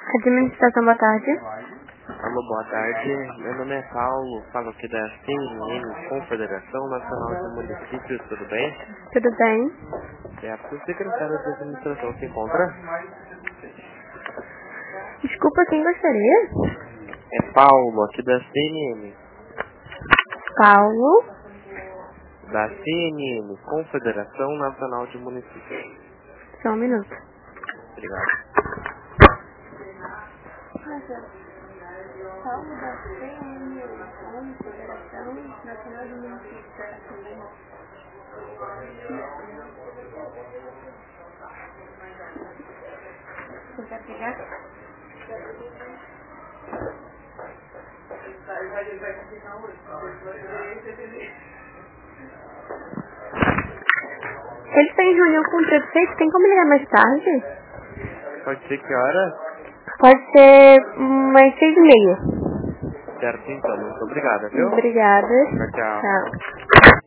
Administração, boa tarde. Alô, boa tarde. Meu nome é Paulo, falo aqui da CNM, Confederação Nacional de Municípios, tudo bem? Tudo bem? É a secretária de administração se encontra? Desculpa, quem gostaria? É Paulo, aqui da CNM. Paulo. Da CNM, Confederação Nacional de Municípios. Só um minuto. Obrigado. Paulo da CNM, Confederação Nacional de Municípios. Você quer pegar? Ele está em reunião com o prefeito, tem como ligar mais tarde? Pode ser que hora? Pode ser umas 6:30. Certo, então. Muito obrigado, viu? Obrigada. Tchau, tchau. Tchau.